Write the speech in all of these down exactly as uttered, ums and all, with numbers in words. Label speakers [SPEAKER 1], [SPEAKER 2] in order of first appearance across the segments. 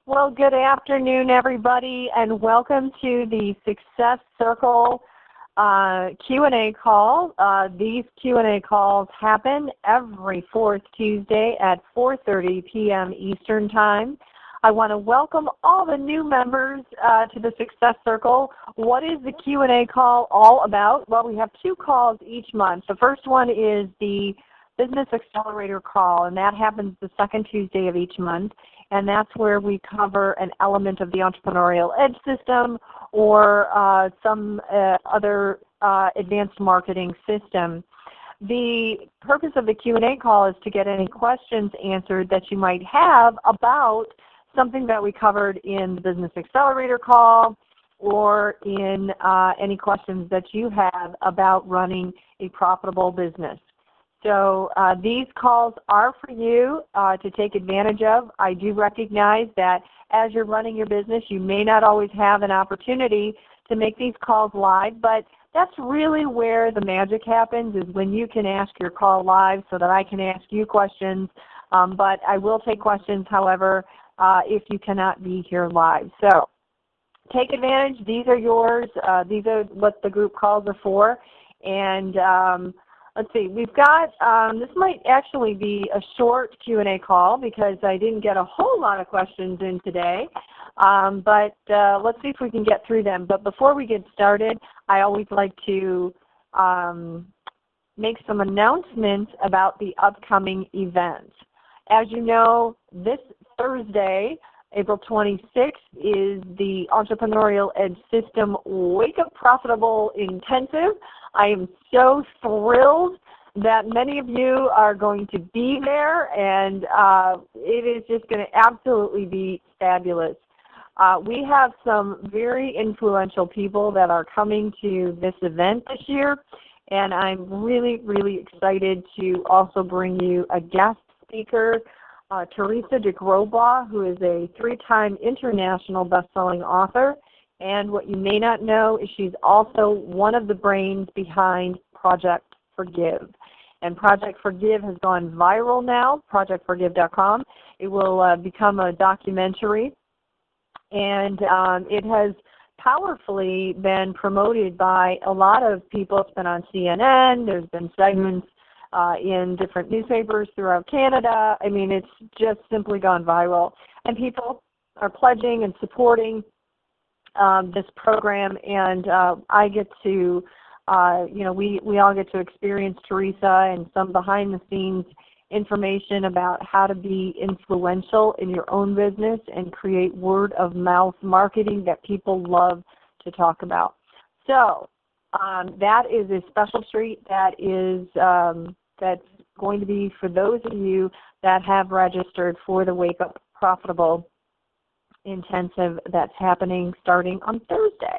[SPEAKER 1] Well, good afternoon, everybody, and welcome to the Success Circle uh, Q and A call. Uh, these Q and A calls happen every fourth Tuesday at four thirty p m Eastern Time. I want to welcome all the new members uh, to the Success Circle. What is the Q and A call all about? Well, we have two calls each month. The first one is the Business Accelerator call, and that happens the second Tuesday of each month. And that's where we cover an element of the Entrepreneurial Edge system or uh, some uh, other uh, advanced marketing system. The purpose of the Q and A call is to get any questions answered that you might have about something that we covered in the Business Accelerator call or in uh, any questions that you have about running a profitable business. So uh, these calls are for you uh, to take advantage of. I do recognize that as you're running your business, you may not always have an opportunity to make these calls live, but that's really where the magic happens, is when you can ask your call live so that I can ask you questions. Um, but I will take questions, however, uh, if you cannot be here live. So take advantage. These are yours. Uh, these are what the group calls are for. And um, let's see, we've got, um, this might actually be a short Q and A call because I didn't get a whole lot of questions in today, um, but uh, let's see if we can get through them. But before we get started, I always like to um, make some announcements about the upcoming events. As you know, this Thursday, April twenty-sixth, is the Entrepreneurial Edge System Wake Up Profitable Intensive. I am so thrilled that many of you are going to be there, and uh, it is just going to absolutely be fabulous. Uh, we have some very influential people that are coming to this event this year, and I'm really, really excited to also bring you a guest speaker, uh, Teresa de Grosbois, who is a three-time international best-selling author. And what you may not know is she's also one of the brains behind Project Forgive. And Project Forgive has gone viral now, project forgive dot com. It will uh, become a documentary. And um, it has powerfully been promoted by a lot of people. It's been on C N N. There's been segments uh, in different newspapers throughout Canada. I mean, it's just simply gone viral. And people are pledging and supporting Um, this program, and uh, I get to, uh, you know, we, we all get to experience Teresa and some behind-the-scenes information about how to be influential in your own business and create word-of-mouth marketing that people love to talk about. So um, that is a special treat that is um, that's going to be for those of you that have registered for the Wake Up Profitable Intensive that's happening starting on Thursday.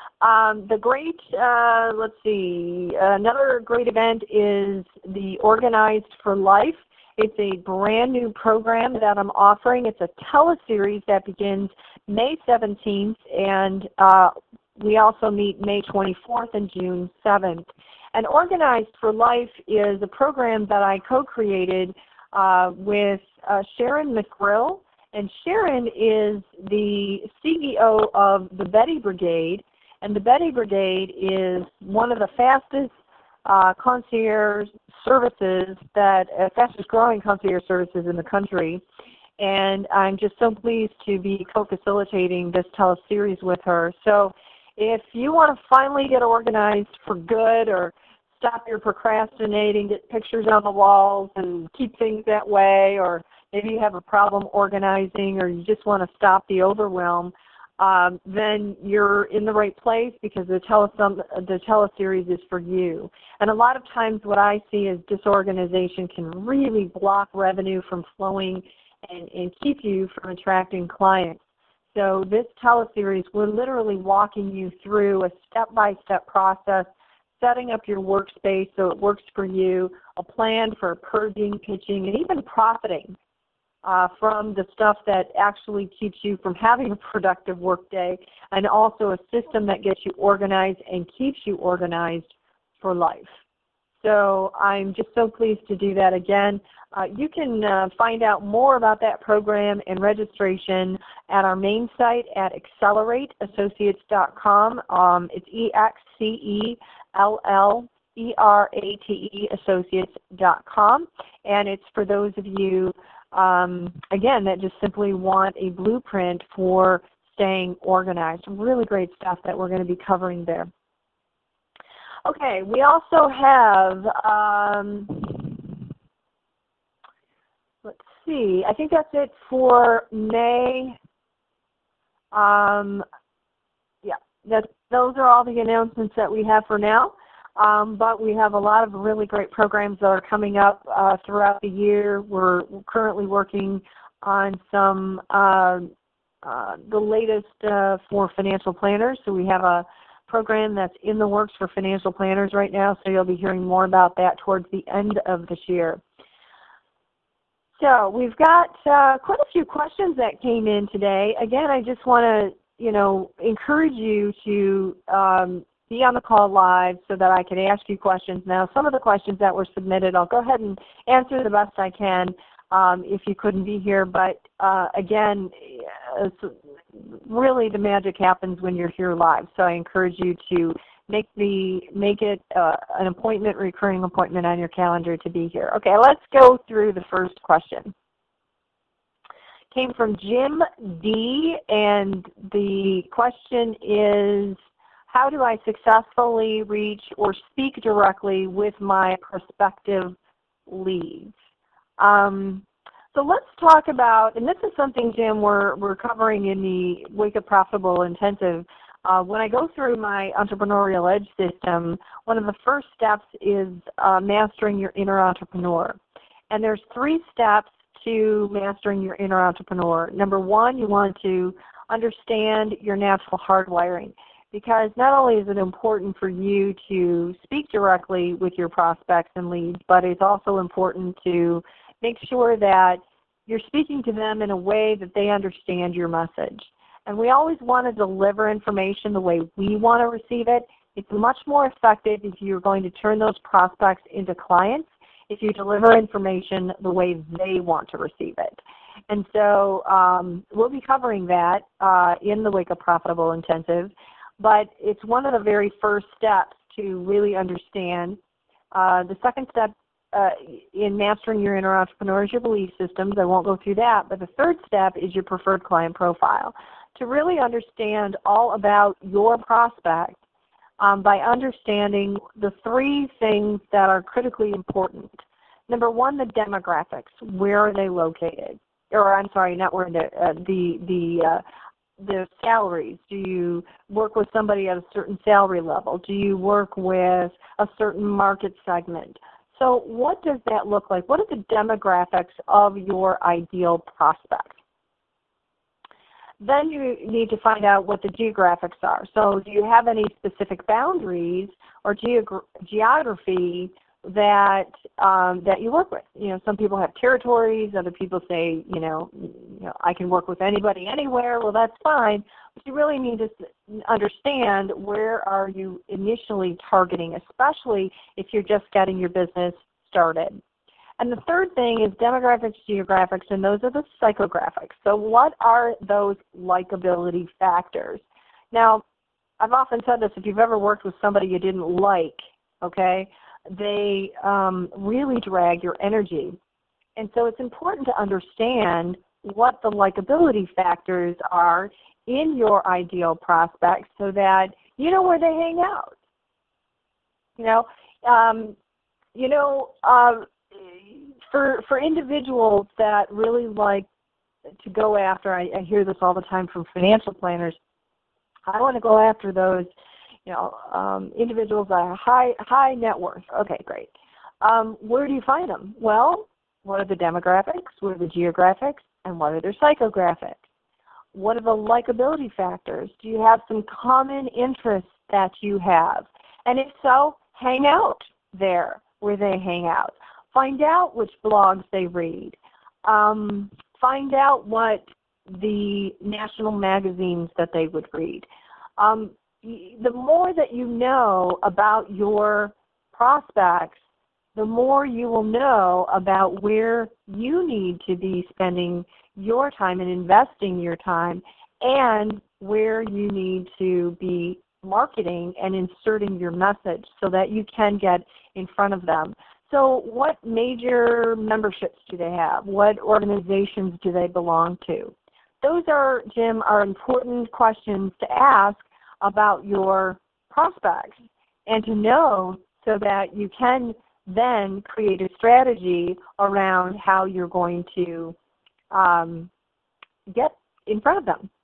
[SPEAKER 1] Um, the great, uh, let's see, another great event is the Organized for Life. It's a brand new program that I'm offering. It's a teleseries that begins May seventeenth, and uh, we also meet May twenty-fourth and June seventh. And Organized for Life is a program that I co-created uh, with uh, Sharon McGrill. And Sharon is the C E O of the Betty Brigade, and the Betty Brigade is one of the fastest uh, concierge services, that uh, fastest growing concierge services in the country. And I'm just so pleased to be co-facilitating this teleseries with her. So if you want to finally get organized for good, or stop your procrastinating, get pictures on the walls and keep things that way, or maybe you have a problem organizing, or you just want to stop the overwhelm, um, then you're in the right place, because the, telesum, the teleseries is for you. And a lot of times what I see is disorganization can really block revenue from flowing and, and keep you from attracting clients. So this teleseries, we're literally walking you through a step-by-step process, setting up your workspace so it works for you, a plan for purging, pitching, and even profiting Uh, from the stuff that actually keeps you from having a productive workday, and also a system that gets you organized and keeps you organized for life. so I'm just so pleased to do that again. Uh, you can uh, find out more about that program and registration at our main site at accelerate associates dot com. Um, it's E X C E L L E R A T E associates dot com, and it's for those of you, um, again, that just simply want a blueprint for staying organized. Really great stuff that we're going to be covering there. Okay, we also have, um, let's see, I think that's it for May. Um, yeah, that, those are all the announcements that we have for now. Um, but we have a lot of really great programs that are coming up uh, throughout the year. We're currently working on some, uh, uh, the latest uh, for financial planners. So we have a program that's in the works for financial planners right now, so you'll be hearing more about that towards the end of this year. So we've got uh, quite a few questions that came in today. Again, I just want to, you know, encourage you to um, be on the call live so that I can ask you questions. Now, some of the questions that were submitted, I'll go ahead and answer the best I can um, if you couldn't be here. But uh, again, it's really the magic happens when you're here live. So I encourage you to make the make it uh, an appointment, recurring appointment on your calendar to be here. Okay, let's go through the first question. Came from Jim D, and the question is, how do I successfully reach or speak directly with my prospective leads? Um, so let's talk about, and this is something, Jim, we're, we're covering in the Wake Up Profitable Intensive. Uh, when I go through my Entrepreneurial Edge system, one of the first steps is uh, mastering your inner entrepreneur. And there's three steps to mastering your inner entrepreneur. Number one, you want to understand your natural hardwiring, because not only is it important for you to speak directly with your prospects and leads, but it's also important to make sure that you're speaking to them in a way that they understand your message. And we always want to deliver information the way we want to receive it. It's much more effective if you're going to turn those prospects into clients if you deliver information the way they want to receive it. And so um, we'll be covering that uh, in the Wake Up Profitable Intensive, but it's one of the very first steps to really understand. Uh, the second step uh, in mastering your inner entrepreneur is your belief systems. I won't go through that, but the third step is your preferred client profile. To really understand all about your prospect um, by understanding the three things that are critically important. Number one, the demographics. Where are they located? Or I'm sorry, not where the uh, the the uh, the salaries. Do you work with somebody at a certain salary level? Do you work with a certain market segment? So what does that look like? What are the demographics of your ideal prospect? Then you need to find out what the geographics are. So do you have any specific boundaries or geog geography that um, that you work with? You know, some people have territories. Other people say, you know, you know, I can work with anybody anywhere. Well, that's fine. But you really need to understand where are you initially targeting, especially if you're just getting your business started. And the third thing is demographics, geographics, and those are the psychographics. So what are those likability factors? Now, I've often said this, if you've ever worked with somebody you didn't like, okay, they um, really drag your energy. And so it's important to understand what the likability factors are in your ideal prospects so that you know where they hang out. You know, um, you know, uh, For, for individuals that really like to go after, I, I hear this all the time from financial planners, I want to go after those, you know, um, individuals that are high, high net worth. Okay, great. Um, where do you find them? Well, what are the demographics, what are the geographics, and what are their psychographics? What are the likability factors? Do you have some common interests that you have? And if so, hang out there where they hang out. Find out which blogs they read. Um, find out what the national magazines that they would read. Um, the more that you know about your prospects, the more you will know about where you need to be spending your time and investing your time, and where you need to be marketing and inserting your message so that you can get in front of them. So what major memberships do they have? What organizations do they belong to? Those are, Jim, are important questions to ask about your prospects and to know so that you can then create a strategy around how you're going to um, get in front of them.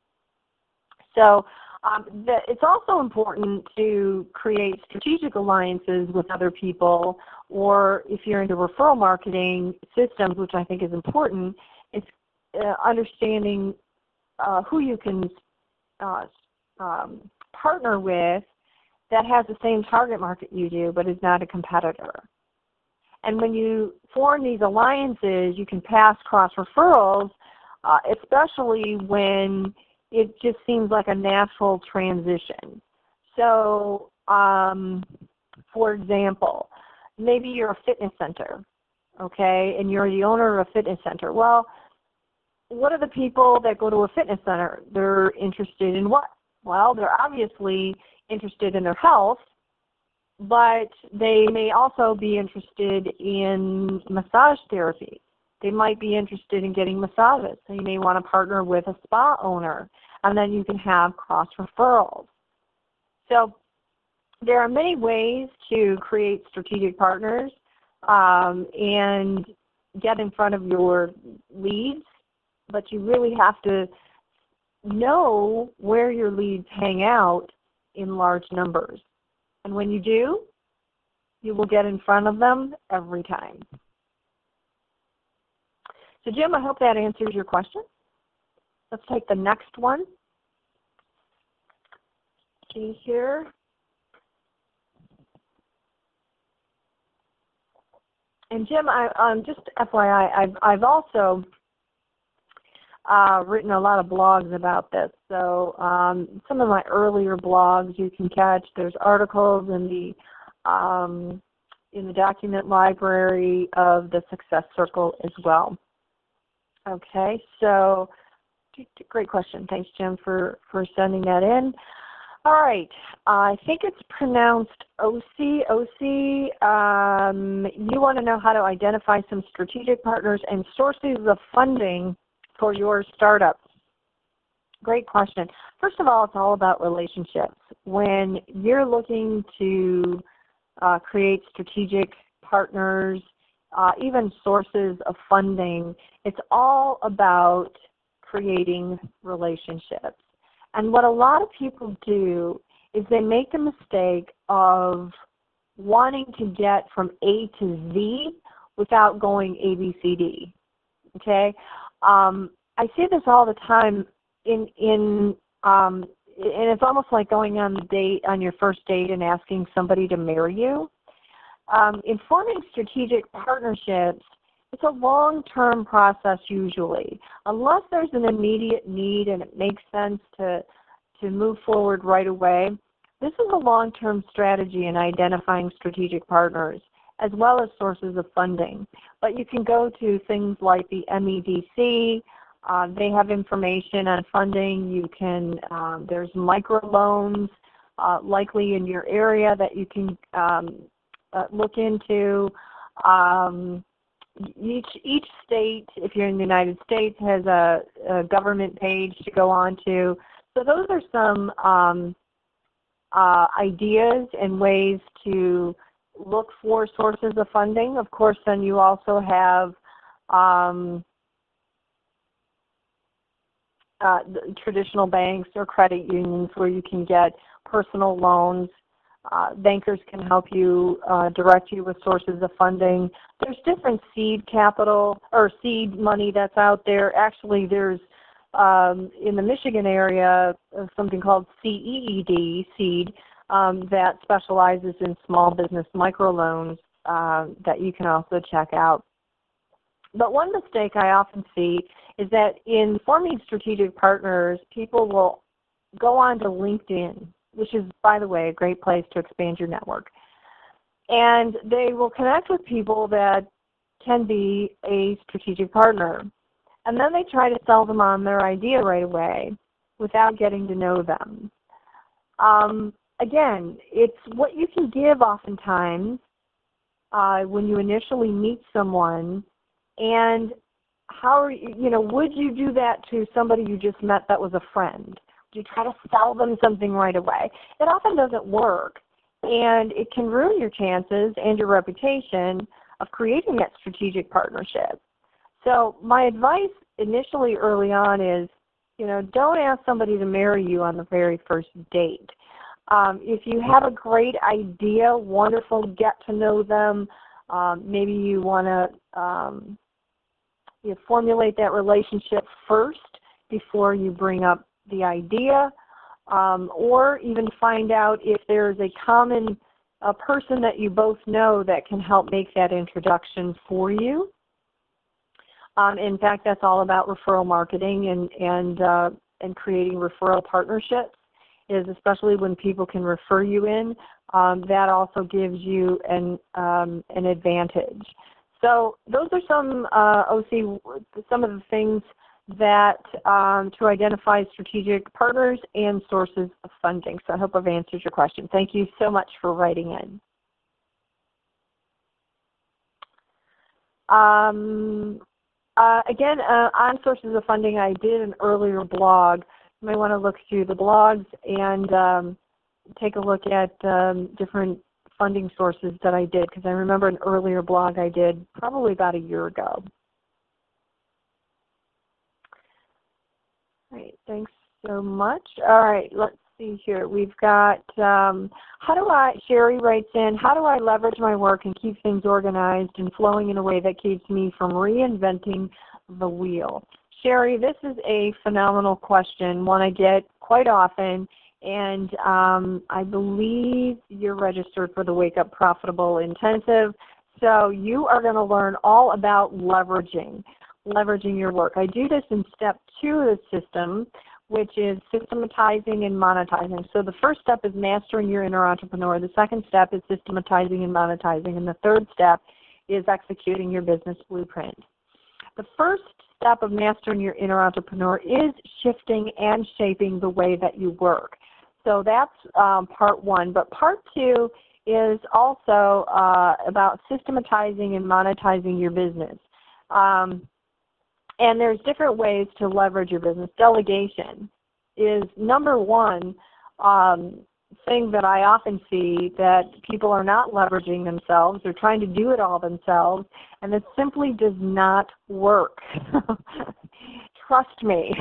[SPEAKER 1] So um, the, it's also important to create strategic alliances with other people, or if you're into referral marketing systems, which I think is important, it's uh, understanding uh, who you can uh, um, partner with that has the same target market you do but is not a competitor. And when you form these alliances, you can pass cross-referrals, uh, especially when it just seems like a natural transition. So, um, for example, maybe you're a fitness center, okay, and you're the owner of a fitness center. Well, what are the people that go to a fitness center? They're interested in what? Well, they're obviously interested in their health, but they may also be interested in massage therapy. They might be interested in getting massages. So you may want to partner with a spa owner, and then you can have cross-referrals. So there are many ways to create strategic partners um, and get in front of your leads, but you really have to know where your leads hang out in large numbers. And when you do, you will get in front of them every time. So Jim, I hope that answers your question. Let's take the next one. See here. And Jim, I, um, just F Y I, I've, I've also uh, written a lot of blogs about this. So um, some of my earlier blogs you can catch. There's articles in the um, in the document library of the Success Circle as well. Okay, so great question. Thanks, Jim, for, for sending that in. All right, I think it's pronounced O C. O C, um, you want to know how to identify some strategic partners and sources of funding for your startup. Great question. First of all, it's all about relationships. When you're looking to uh, create strategic partners, uh, even sources of funding, it's all about creating relationships. And what a lot of people do is they make the mistake of wanting to get from A to Z without going A, B, C, D. Okay? Um, I see this all the time in, in um, and it's almost like going on the date, on your first date and asking somebody to marry you. Um, in forming strategic partnerships, it's a long-term process usually. Unless there's an immediate need and it makes sense to, to move forward right away, this is a long-term strategy in identifying strategic partners as well as sources of funding. But you can go to things like the M E D C. Uh, they have information on funding. You can, um, there's microloans uh, likely in your area that you can um, uh, look into. Um, Each, each state, if you're in the United States, has a, a government page to go on to. So those are some um, uh, ideas and ways to look for sources of funding. Of course, then you also have um, uh, traditional banks or credit unions where you can get personal loans. Uh, bankers can help you uh, direct you with sources of funding. There's different seed capital or seed money that's out there. Actually, there's um, in the Michigan area uh, something called C E E D, seed, um, that specializes in small business microloans uh, that you can also check out. But one mistake I often see is that in forming strategic partners, people will go on to LinkedIn, which is, by the way, a great place to expand your network. And they will connect with people that can be a strategic partner. And then they try to sell them on their idea right away without getting to know them. Um, again, it's what you can give oftentimes uh, when you initially meet someone, and how are you, you know, would you do that to somebody you just met that was a friend? Would you try to sell them something right away? It often doesn't work, and it can ruin your chances and your reputation of creating that strategic partnership. So my advice initially early on is, you know, don't ask somebody to marry you on the very first date. Um, if you have a great idea, wonderful, get to know them. Um, maybe you want to um, you formulate that relationship first before you bring up the idea, um, or even find out if there's a common a person that you both know that can help make that introduction for you. Um, in fact, that's all about referral marketing and and uh, and creating referral partnerships. Is especially when people can refer you in, um, that also gives you an um, an advantage. So those are some uh, O C some of the things that um, to identify strategic partners and sources of funding. So I hope I've answered your question. Thank you so much for writing in. Um, uh, again, uh, on sources of funding, I did an earlier blog. You may want to look through the blogs and um, take a look at um, different funding sources that I did, because I remember an earlier blog I did probably about a year ago. All right, thanks so much. All right, let's see here. We've got, um, how do I, Sherry writes in, how do I leverage my work and keep things organized and flowing in a way that keeps me from reinventing the wheel? Sherry, this is a phenomenal question, one I get quite often, and um, I believe you're registered for the Wake Up Profitable Intensive, so you are going to learn all about leveraging, leveraging your work. I do this in step two of the system, which is systematizing and monetizing. So the first step is mastering your inner entrepreneur. The second step is systematizing and monetizing. And the third step is executing your business blueprint. The first step of mastering your inner entrepreneur is shifting and shaping the way that you work. So that's um, part one. But part two is also uh, about systematizing and monetizing your business. Um, and there's different ways to leverage your business. Delegation is number one um, thing that I often see that people are not leveraging themselves. They're trying to do it all themselves, and it simply does not work. Trust me.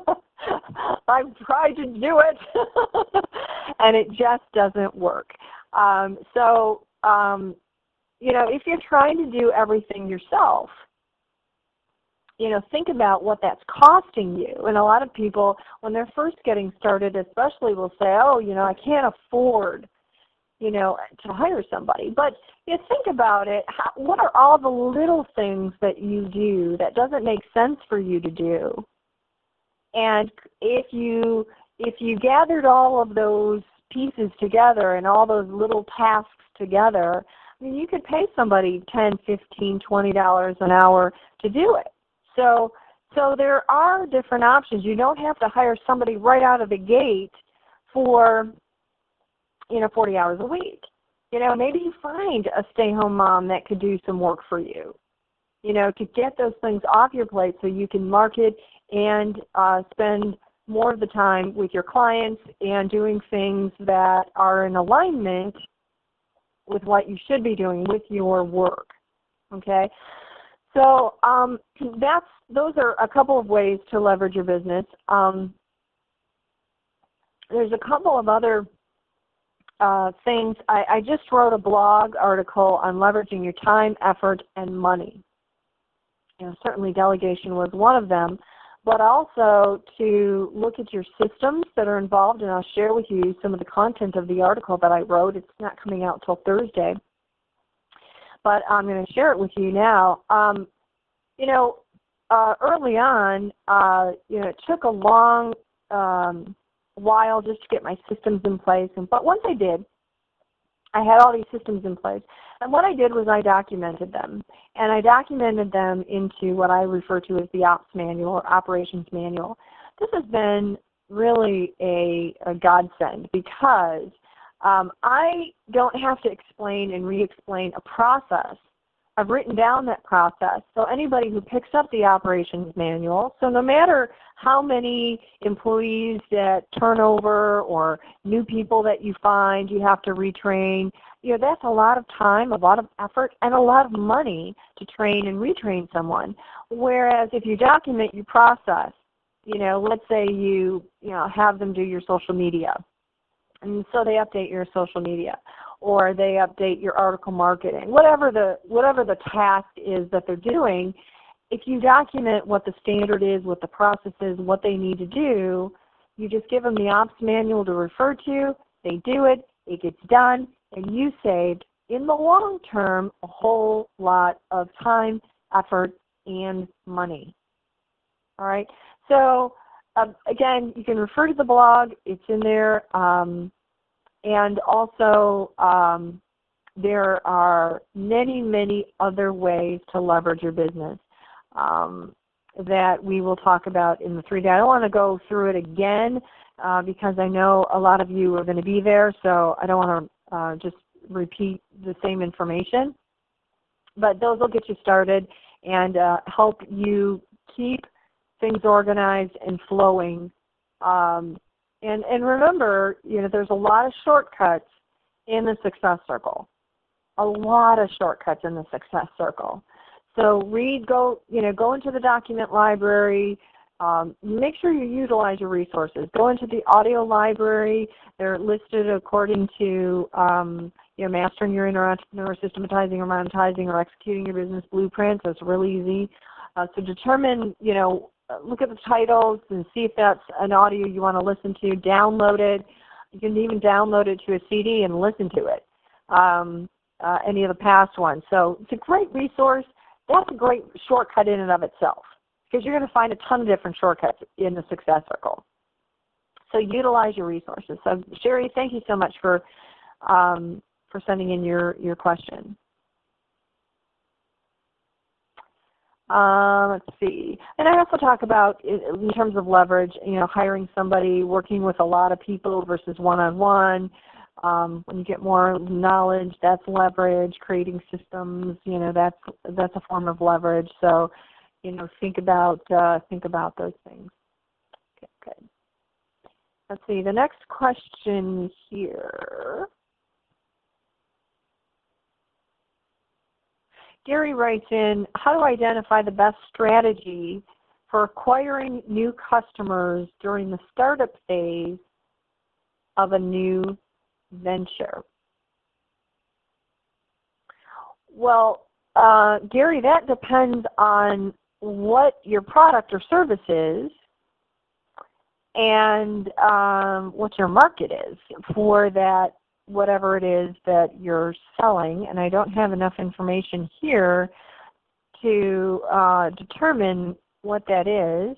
[SPEAKER 1] I've tried to do it, and it just doesn't work. Um, so, um, you know, if you're trying to do everything yourself, you know, think about what that's costing you. And a lot of people, when they're first getting started especially, will say, oh, you know, I can't afford, you know, to hire somebody. But you think about it, how, what are all the little things that you do that doesn't make sense for you to do? And if you, if you gathered all of those pieces together and all those little tasks together, I mean, you could pay somebody ten, fifteen, twenty dollars an hour to do it. So, so there are different options. You don't have to hire somebody right out of the gate for, you know, forty hours a week. You know, maybe you find a stay-home mom that could do some work for you, you know, to get those things off your plate so you can market and uh, spend more of the time with your clients and doing things that are in alignment with what you should be doing with your work, okay? So um, that's, those are a couple of ways to leverage your business. Um, there's a couple of other uh, things. I, I just wrote a blog article on leveraging your time, effort, and money. You know, certainly delegation was one of them, but also to look at your systems that are involved, and I'll share with you some of the content of the article that I wrote. It's not coming out until Thursday, but I'm going to share it with you now. Um, you know, uh, early on, uh, you know, it took a long um, while just to get my systems in place, and but once I did, I had all these systems in place. And what I did was I documented them. And I documented them into what I refer to as the ops manual or operations manual. This has been really a, a godsend because um, I don't have to explain and re-explain a process. I've written down that process. So anybody who picks up the operations manual, so no matter how many employees that turnover or new people that you find you have to retrain, you know, that's a lot of time, a lot of effort, and a lot of money to train and retrain someone. Whereas if you document your process, you know, let's say you, you know, have them do your social media, and so they update your social media, or they update your article marketing, whatever the whatever the task is that they're doing. If you document what the standard is, what the process is, what they need to do, you just give them the ops manual to refer to, they do it, it gets done, and you saved, in the long term, a whole lot of time, effort, and money. All right? So, um, again, you can refer to the blog. It's in there. Um, and also, um, there are many, many other ways to leverage your business um, that we will talk about in the three-day. I don't want to go through it again uh, because I know a lot of you are going to be there, so I don't want to uh, just repeat the same information. But those will get you started and uh, help you keep things organized and flowing. Um, and, and remember, you know, there's a lot of shortcuts in the Success Circle. A lot of shortcuts in the Success Circle. So read, go, you know, go into the document library. Um, make sure you utilize your resources. Go into the audio library. They're listed according to, um, you know, mastering your inner entrepreneur, systematizing or monetizing or executing your business blueprint. So it's really easy. Uh, so determine, you know, look at the titles and see if that's an audio you want to listen to. Download it. You can even download it to a C D and listen to it. Um, uh, any of the past ones. So it's a great resource. That's a great shortcut in and of itself because you're going to find a ton of different shortcuts in the Success Circle. So utilize your resources. So Sherry, thank you so much for um, for sending in your, your question. Uh, let's see. And I also talk about, in terms of leverage, you know, hiring somebody, working with a lot of people versus one-on-one. Um, when you get more knowledge, that's leverage. Creating systems, you know, that's that's a form of leverage. So, you know, think about uh, think about those things. Okay, good. Let's see. The next question here. Gary writes in, how to identify the best strategy for acquiring new customers during the startup phase of a new venture? Well, uh, Gary, that depends on what your product or service is and um, what your market is for that, whatever it is that you're selling. And I don't have enough information here to uh, determine what that is.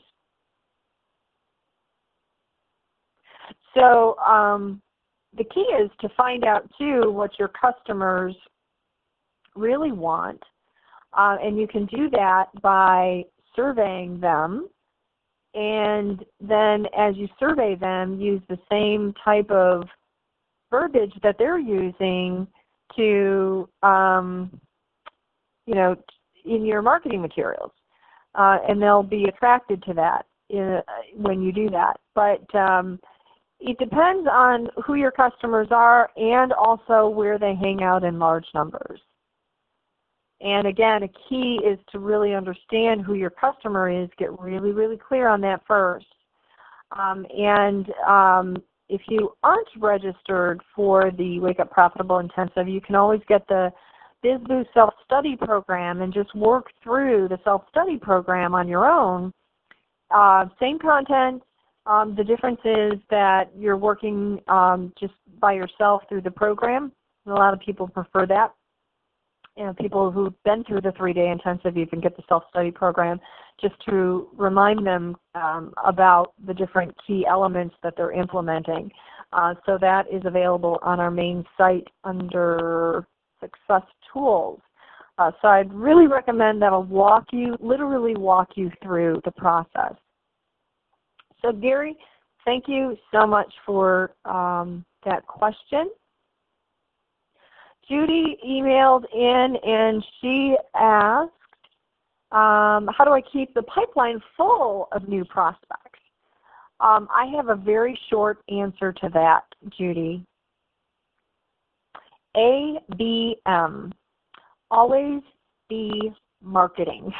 [SPEAKER 1] So um, the key is to find out, too, what your customers really want. Uh, and you can do that by surveying them. And then as you survey them, use the same type of verbiage that they're using to, um, you know, in your marketing materials. Uh, and they'll be attracted to that in, when you do that. But um, it depends on who your customers are and also where they hang out in large numbers. And again, a key is to really understand who your customer is, get really, really clear on that first. Um, and um, if you aren't registered for the Wake Up Profitable Intensive, you can always get the BizBoost self-study program and just work through the self-study program on your own. Uh, same content. Um, the difference is that you're working um, just by yourself through the program. A lot of people prefer that. You know, people who've been through the three-day intensive, you can get the self-study program just to remind them um, about the different key elements that they're implementing. Uh, so that is available on our main site under Success Tools. Uh, so I'd really recommend that I'll walk you, literally walk you through the process. So Gary, thank you so much for um, that question. Judy emailed in and she asked, um, how do I keep the pipeline full of new prospects? Um, I have a very short answer to that, Judy. A B M. Always be marketing.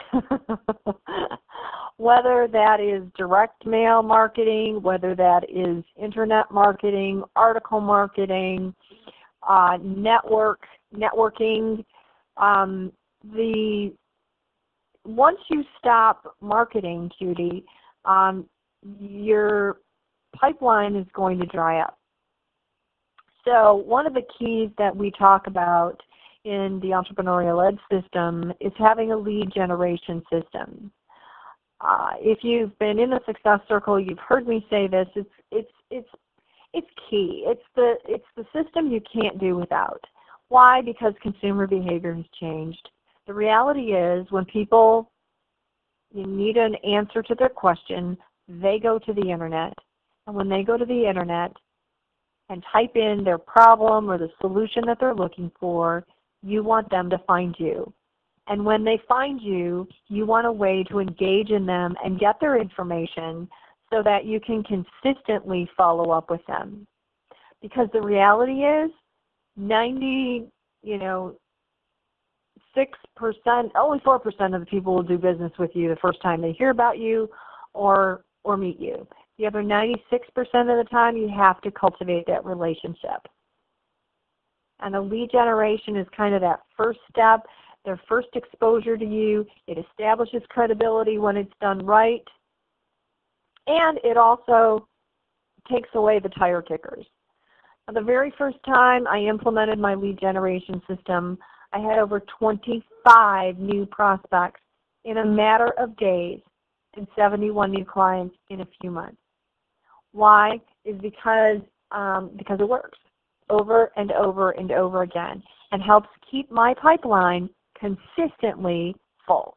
[SPEAKER 1] Whether that is direct mail marketing, whether that is internet marketing, article marketing, uh, network, networking, um, the once you stop marketing, Judy, um, your pipeline is going to dry up. So one of the keys that we talk about in the Entrepreneurial Ed system is having a lead generation system. Uh, if you've been in the Success Circle, you've heard me say this. It's it's it's it's key. It's the it's the system you can't do without. Why? Because consumer behavior has changed. The reality is, when people need an answer to their question, they go to the internet, and when they go to the internet and type in their problem or the solution that they're looking for, you want them to find you. And when they find you, you want a way to engage in them and get their information so that you can consistently follow up with them. Because the reality is, ninety, you know, six percent, only four percent of the people will do business with you the first time they hear about you or or meet you. The other ninety-six percent of the time, you have to cultivate that relationship. And the lead generation is kind of that first step, their first exposure to you. It establishes credibility when it's done right. And it also takes away the tire kickers. Now, the very first time I implemented my lead generation system, I had over twenty-five new prospects in a matter of days and seventy-one new clients in a few months. Why? Is because, um, because it works over and over and over again and helps keep my pipeline consistently full.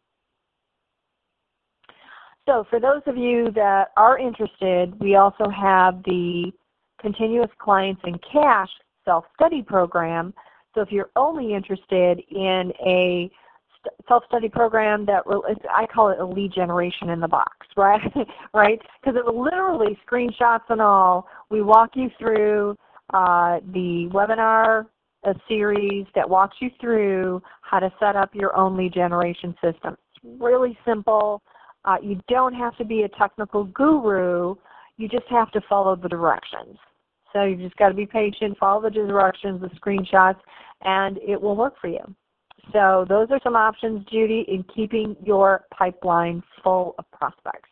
[SPEAKER 1] So for those of you that are interested, we also have the Continuous Clients in Cash self-study program. So if you're only interested in a self-study program that I call it a lead generation in the box, right? Right? Because it will literally, screenshots and all, we walk you through uh, the webinar a series that walks you through how to set up your own lead generation system. It's really simple. Uh, you don't have to be a technical guru. You just have to follow the directions. So you just got to be patient, follow the directions, the screenshots, and it will work for you. So those are some options, Judy, in keeping your pipeline full of prospects.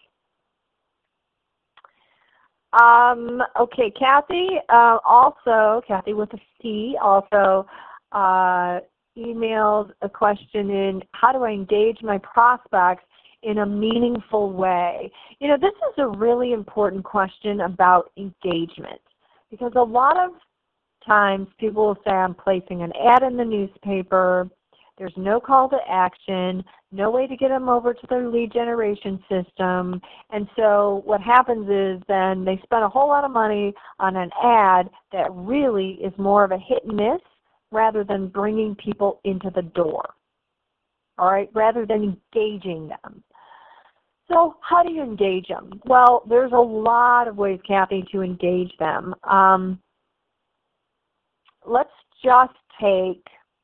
[SPEAKER 1] Um, okay, Kathy, uh, also, Kathy with a C, also uh, emailed a question in, how do I engage my prospects in a meaningful way? You know, this is a really important question about engagement, because a lot of times people will say, I'm placing an ad in the newspaper, there's no call to action, no way to get them over to their lead generation system, and so what happens is then they spend a whole lot of money on an ad that really is more of a hit and miss rather than bringing people into the door, all right, rather than engaging them. So how do you engage them? Well, there's a lot of ways, Kathy, to engage them. Um, let's just take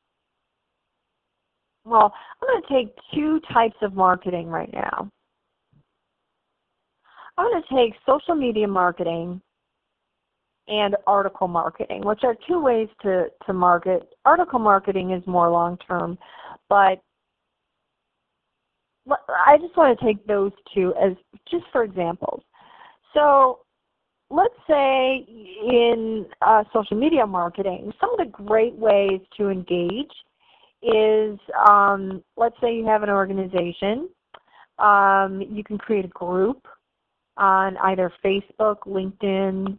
[SPEAKER 1] Well, I'm going to take two types of marketing right now. I'm going to take social media marketing and article marketing, which are two ways to, to market. Article marketing is more long-term, but I just want to take those two as just for examples. So let's say in uh, social media marketing, some of the great ways to engage is, um, let's say you have an organization. Um, you can create a group on either Facebook, LinkedIn,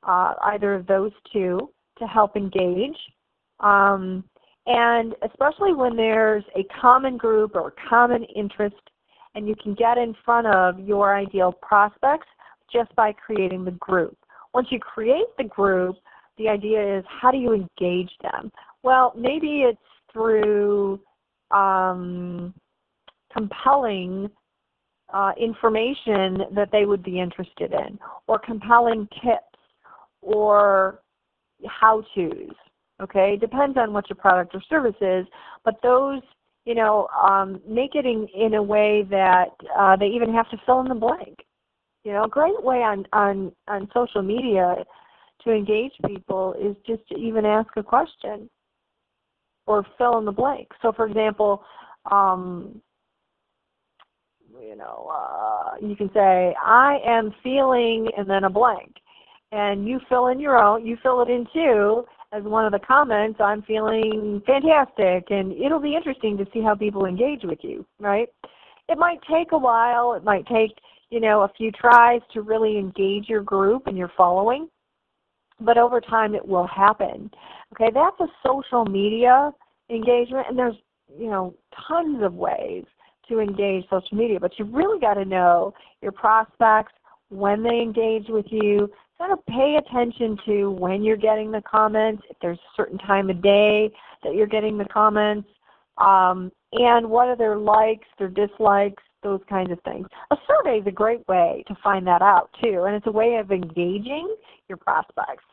[SPEAKER 1] uh, either of those two to help engage. Um, and especially when there's a common group or common interest, and you can get in front of your ideal prospects just by creating the group. Once you create the group, the idea is, how do you engage them? Well, maybe it's through um, compelling uh, information that they would be interested in, or compelling tips, or how-tos. Okay, depends on what your product or service is, but those, you know, um, make it in, in a way that uh, they even have to fill in the blank. You know, a great way on, on, on social media to engage people is just to even ask a question or fill in the blank. So, for example, um, you know, uh, you can say, I am feeling, and then a blank. And you fill in your own, you fill it in too, as one of the comments, I'm feeling fantastic, and it'll be interesting to see how people engage with you, right? It might take a while, it might take, you know, a few tries to really engage your group and your following, but over time it will happen. Okay, that's a social media engagement, and there's, you know, tons of ways to engage social media, but you really got to know your prospects, when they engage with you. Kind of pay attention to when you're getting the comments, if there's a certain time of day that you're getting the comments, um, and what are their likes, their dislikes, those kinds of things. A survey is a great way to find that out too, and it's a way of engaging your prospects.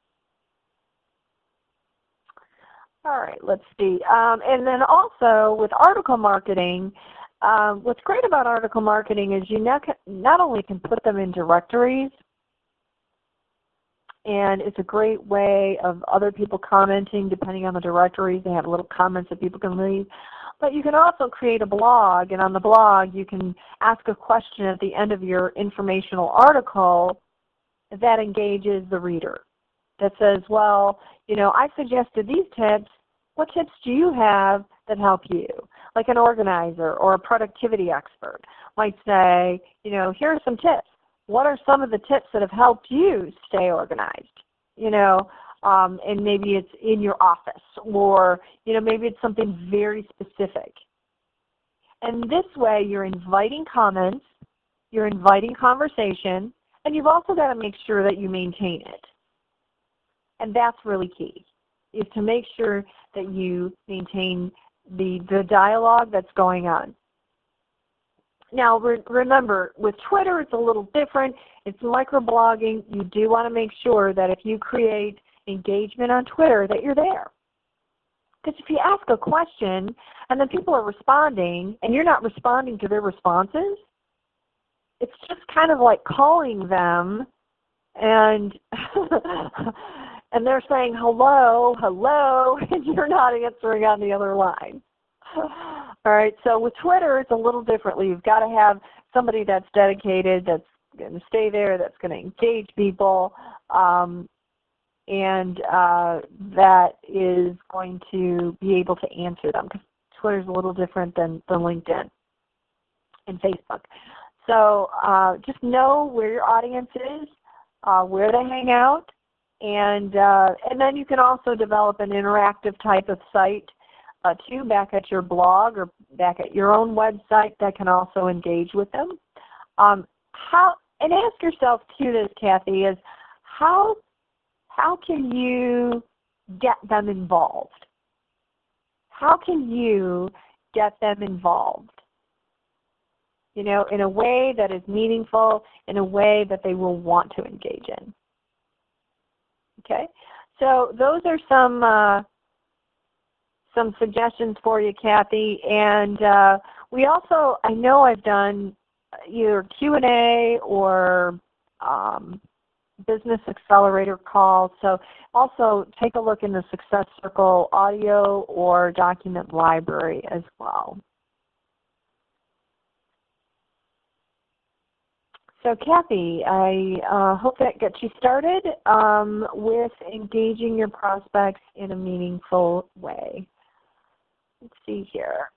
[SPEAKER 1] All right, let's see. Um, and then also with article marketing, um, what's great about article marketing is you not, not only can put them in directories, and it's a great way of other people commenting depending on the directories. They have little comments that people can leave. But you can also create a blog, and on the blog you can ask a question at the end of your informational article that engages the reader. That says, well, you know, I suggested these tips. What tips do you have that help you? Like an organizer or a productivity expert might say, you know, here are some tips. What are some of the tips that have helped you stay organized? You know, um, and maybe it's in your office, or, you know, maybe it's something very specific. And this way you're inviting comments, you're inviting conversation, and you've also got to make sure that you maintain it. And that's really key, is to make sure that you maintain the, the dialogue that's going on. Now, re remember, with Twitter, it's a little different. It's microblogging. You do want to make sure that if you create engagement on Twitter, that you're there. Because if you ask a question and then people are responding and you're not responding to their responses, it's just kind of like calling them and and they're saying hello, hello, and you're not answering on the other line. All right, so with Twitter, it's a little differently. You've got to have somebody that's dedicated, that's going to stay there, that's going to engage people, um, and uh, that is going to be able to answer them, because Twitter is a little different than, than LinkedIn and Facebook. So uh, just know where your audience is, uh, where they hang out, and, uh, and then you can also develop an interactive type of site Uh, too, back at your blog or back at your own website that can also engage with them. Um, how, and ask yourself too this, Kathy, is how, how can you get them involved? How can you get them involved? You know, in a way that is meaningful, in a way that they will want to engage in. Okay, so those are some uh, some suggestions for you, Kathy. And uh, we also, I know I've done either Q and A or um, Business Accelerator calls. So also take a look in the Success Circle audio or document library as well. So Kathy, I uh, hope that gets you started um, with engaging your prospects in a meaningful way. Let's see here.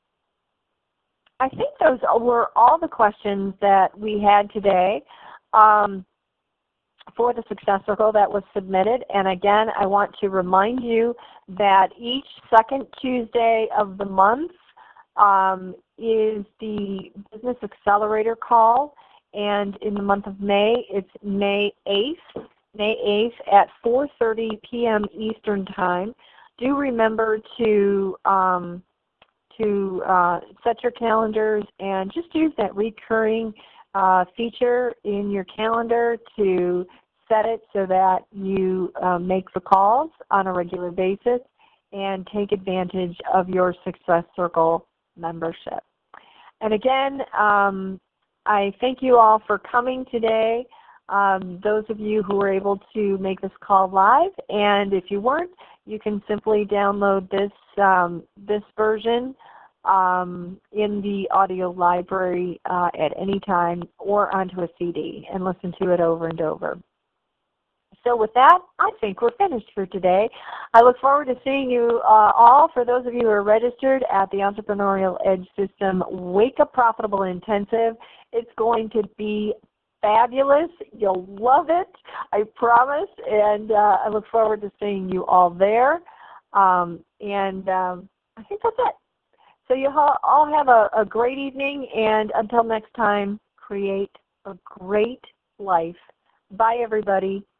[SPEAKER 1] I think those were all the questions that we had today. Um, for the Success Circle that was submitted. And again, I want to remind you that each second Tuesday of the month um, is the Business Accelerator call. And in the month of May, it's May eighth, May eighth at four thirty p m Eastern Time. Do remember to um, to uh, set your calendars and just use that recurring uh, feature in your calendar to set it so that you uh, make the calls on a regular basis and take advantage of your Success Circle membership. And again, um, I thank you all for coming today, um, those of you who were able to make this call live, and if you weren't, you can simply download this, um, this version um, in the audio library uh, at any time or onto a C D and listen to it over and over. So with that, I think we're finished for today. I look forward to seeing you uh, all, for those of you who are registered, at the Entrepreneurial Edge System Wake Up Profitable Intensive. It's going to be fabulous. You'll love it, I promise. And uh, I look forward to seeing you all there. Um, and um, I think that's it. So you all have a, a great evening, and until next time, create a great life. Bye, everybody.